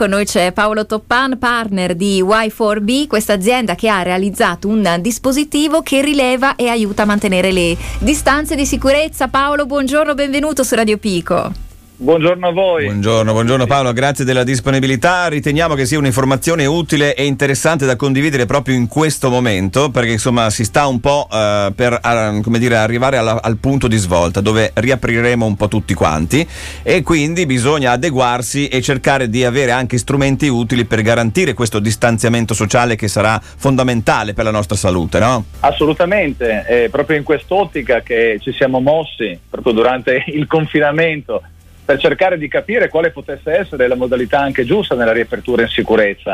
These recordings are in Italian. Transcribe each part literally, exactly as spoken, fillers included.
Con noi c'è Paolo Toppan, partner di Y quattro B, questa azienda che ha realizzato un dispositivo che rileva e aiuta a mantenere le distanze di sicurezza. Paolo, buongiorno, benvenuto su Radio Pico. Buongiorno a voi. Buongiorno, buongiorno Paolo, grazie della disponibilità. Riteniamo che sia un'informazione utile e interessante da condividere proprio in questo momento, perché insomma si sta un po' uh, per uh, come dire, arrivare alla, al punto di svolta dove riapriremo un po' tutti quanti, e quindi bisogna adeguarsi e cercare di avere anche strumenti utili per garantire questo distanziamento sociale che sarà fondamentale per la nostra salute, no? Assolutamente, è proprio in quest'ottica che ci siamo mossi proprio durante il confinamento, per cercare di capire quale potesse essere la modalità anche giusta nella riapertura in sicurezza.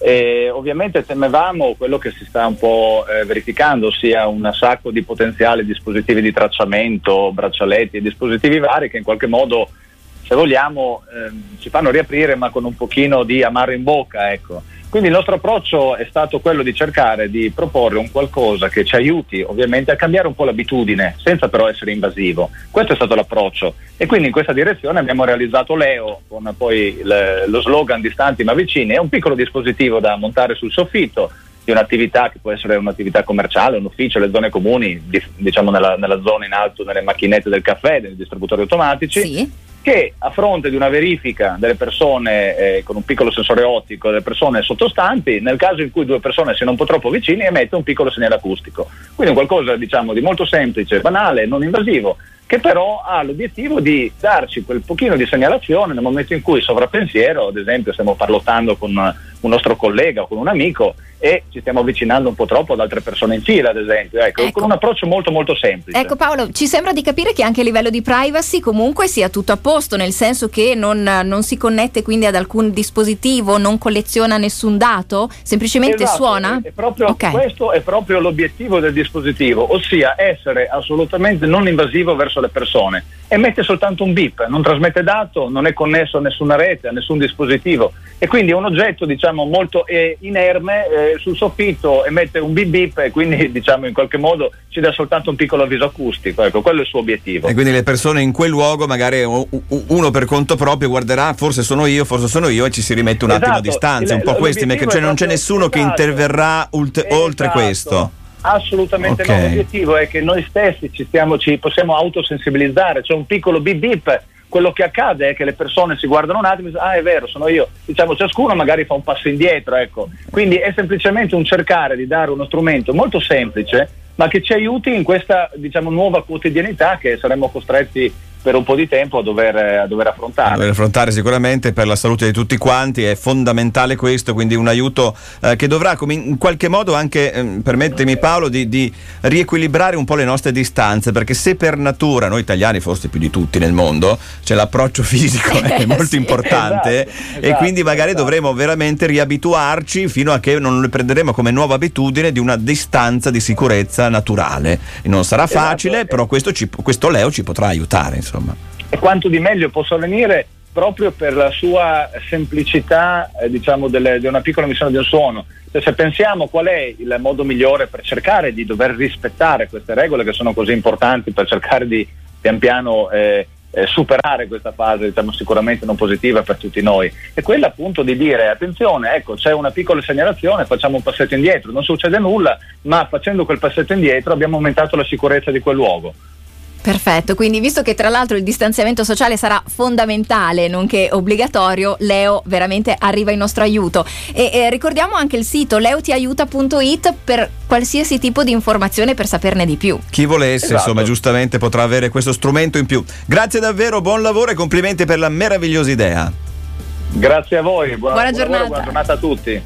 E ovviamente temevamo quello che si sta un po' eh, verificando, ossia un sacco di potenziali dispositivi di tracciamento, braccialetti e dispositivi vari che in qualche modo, se vogliamo, eh, ci fanno riaprire ma con un pochino di amaro in bocca, ecco. Quindi il nostro approccio è stato quello di cercare di proporre un qualcosa che ci aiuti ovviamente a cambiare un po' l'abitudine, senza però essere invasivo. Questo è stato l'approccio, e quindi in questa direzione abbiamo realizzato Leo, con poi le, lo slogan distanti ma vicini. È un piccolo dispositivo da montare sul soffitto di un'attività che può essere un'attività commerciale, un ufficio, le zone comuni, diciamo nella, nella zona in alto, nelle macchinette del caffè, nei distributori automatici. Sì. Che a fronte di una verifica delle persone eh, con un piccolo sensore ottico, delle persone sottostanti, nel caso in cui due persone siano un po' troppo vicini, emette un piccolo segnale acustico. Quindi qualcosa, diciamo, di molto semplice, banale, non invasivo, che però ha l'obiettivo di darci quel pochino di segnalazione nel momento in cui sovrappensiero, ad esempio stiamo parlottando con un nostro collega o con un amico e ci stiamo avvicinando un po' troppo ad altre persone in fila, ad esempio, ecco, ecco. con un approccio molto molto semplice. Ecco Paolo, ci sembra di capire che anche a livello di privacy comunque sia tutto a posto, nel senso che non, non si connette quindi ad alcun dispositivo, non colleziona nessun dato, semplicemente esatto, suona? È, è proprio, okay. Questo è proprio l'obiettivo del dispositivo, ossia essere assolutamente non invasivo verso le persone. Emette soltanto un beep, non trasmette dato, non è connesso a nessuna rete, a nessun dispositivo, e quindi è un oggetto, diciamo, molto eh, inerme, eh, sul soffitto emette un beep beep e quindi, diciamo, in qualche modo ci dà soltanto un piccolo avviso acustico. Ecco, quello è il suo obiettivo. E quindi le persone in quel luogo, magari uno per conto proprio guarderà, forse sono io, forse sono io, e ci si rimette un esatto, attimo a distanza, il, un po' questi, cioè proprio, non c'è nessuno esatto, che interverrà ult- esatto. oltre questo. Assolutamente okay. no, l'obiettivo è che noi stessi ci, stiamo, ci possiamo autosensibilizzare, c'è un piccolo beep beep. Quello che accade è che le persone si guardano un attimo e dicono: ah, è vero, sono io, diciamo, ciascuno magari fa un passo indietro, ecco. Quindi è semplicemente un cercare di dare uno strumento molto semplice ma che ci aiuti in questa, diciamo, nuova quotidianità che saremmo costretti per un po' di tempo a dover, a dover affrontare. A dover affrontare sicuramente, per la salute di tutti quanti è fondamentale questo, quindi un aiuto eh, che dovrà come in qualche modo anche, eh, permettimi Paolo, di, di riequilibrare un po' le nostre distanze, perché se per natura, noi italiani forse più di tutti nel mondo, c'è l'approccio fisico è molto sì, importante, esatto, e quindi magari esatto. dovremo veramente riabituarci fino a che non le prenderemo come nuova abitudine di una distanza di sicurezza naturale. E non sarà facile, esatto. però questo, ci, questo Leo ci potrà aiutare, insomma. E quanto di meglio possa avvenire proprio per la sua semplicità, eh, diciamo, delle, di una piccola emissione del suono. Cioè, se pensiamo qual è il modo migliore per cercare di dover rispettare queste regole che sono così importanti per cercare di pian piano eh, eh, superare questa fase, diciamo, sicuramente non positiva per tutti noi, è quella appunto di dire: attenzione, ecco, c'è una piccola segnalazione, facciamo un passetto indietro, non succede nulla, ma facendo quel passetto indietro abbiamo aumentato la sicurezza di quel luogo. Perfetto, quindi visto che tra l'altro il distanziamento sociale sarà fondamentale nonché obbligatorio, Leo veramente arriva in nostro aiuto. E, e ricordiamo anche il sito leotiaiuta punto it per qualsiasi tipo di informazione, per saperne di più. Chi volesse, esatto. insomma, giustamente potrà avere questo strumento in più. Grazie davvero, buon lavoro e complimenti per la meravigliosa idea. Grazie a voi, buona, buona buona giornata. Buona giornata a tutti.